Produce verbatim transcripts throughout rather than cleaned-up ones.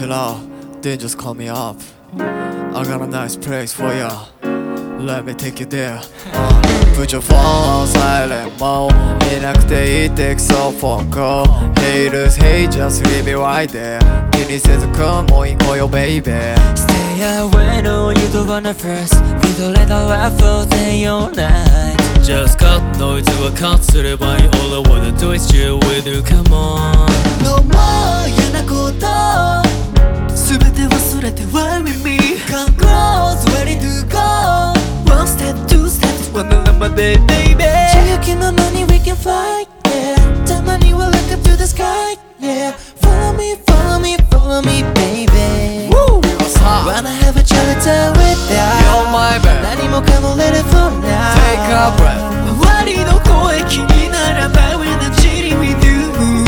chill out, then just call me up. I got a nice place for ya. Let me take you there. uh, Put your phone on silent mode. 見なくていい take so phone call. Haters hate, just leave it right there. 気にせずくんも行こうよ baby. Stay away, no you don't wanna first. We don't let our life all day all night. Just cut noise はカットすればいい。All I wanna do is chill with you, come on. No more 嫌なこと全て忘れて Why with me? Come close, ready to go. One step, two steps, one number day, baby. 지금 my money we can fly, yeah. The money will look up to the sky, yeah. Follow me, follow me, follow me, baby. Woo! What's up? Wanna have a chill time with ya. You're my bad. 何もかも let it flow now. Take a breath. 周りの声気にならば When I'm chilling with you.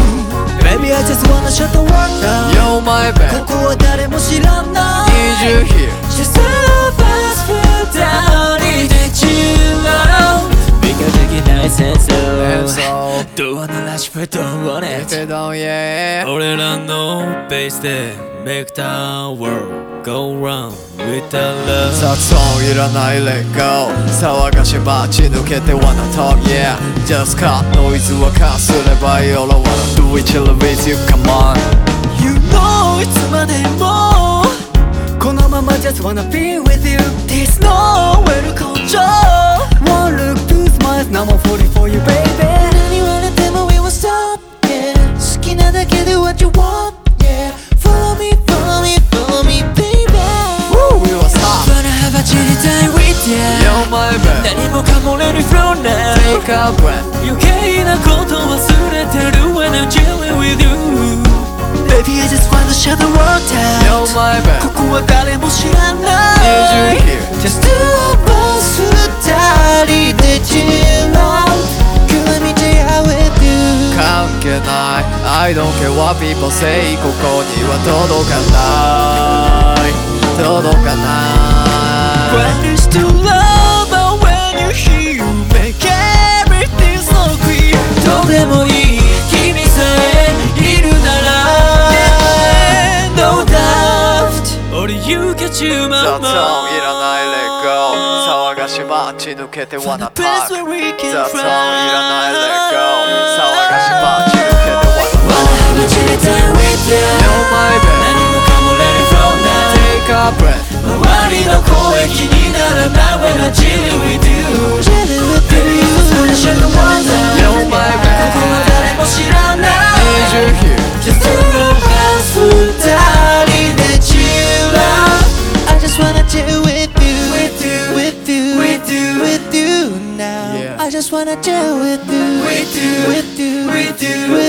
Baby, I just wanna shut the world down. You're my bad. ここは誰も知らない。 Need you here. Just love us feel down. Need to chill out. 理解できないセンス And so Don't wanna rush but don't want if it. they don't, yeah. 俺らのベースで Make the world go round with the love. 雑音いらない let go. 騒がし街抜けて wanna talk, yeah. Just cut ノイズはかすればいい。All I wanna do is chill with you, come on. You know いつまでもこのまま just wanna be with you. There's nowhere to control. One look, two smiles, now I'm falling for you, baby. 何言われても we won't stop, yeah. 好きなだけで what you want, yeah. Follow me, follow me, follow me, baby. Woo, we was hot. Wanna have a chill time with ya. You're my bad. 何もかも let it flow now. Take a breath. 余計なこと忘れてる when I'm chilling with you. Baby, I just wanna shut the world down. You're my bad. ここは誰も知らな Need い you here. Just two of us 二人で chill out. 暗道や with you. 関係ない I don't care what people say. ここには届かない届かない When it's too loud, but when you hear you make everything so clear. どうでもいい君さえいるなら No doubt. Or you get you my 雑音いら mind. ない let go. 騒がし街抜けて wanna The place talk. where we can 雑音い fly. らない let go. 騒がし街抜けて wanna Wanna have a chill time with ya. You're my bad. 何もかも let it flow now. Take a breath. 周りの声気にならない when I'm chilling with you. Baby, you just wanna shut the world down. You're my こ bad. こは誰も知らない。 Need you here. Just two of us 二人で chill out. I just wanna chill with you, with you, with you, with you, with you now. Yeah. I just wanna chill with you, with you, with you, with you,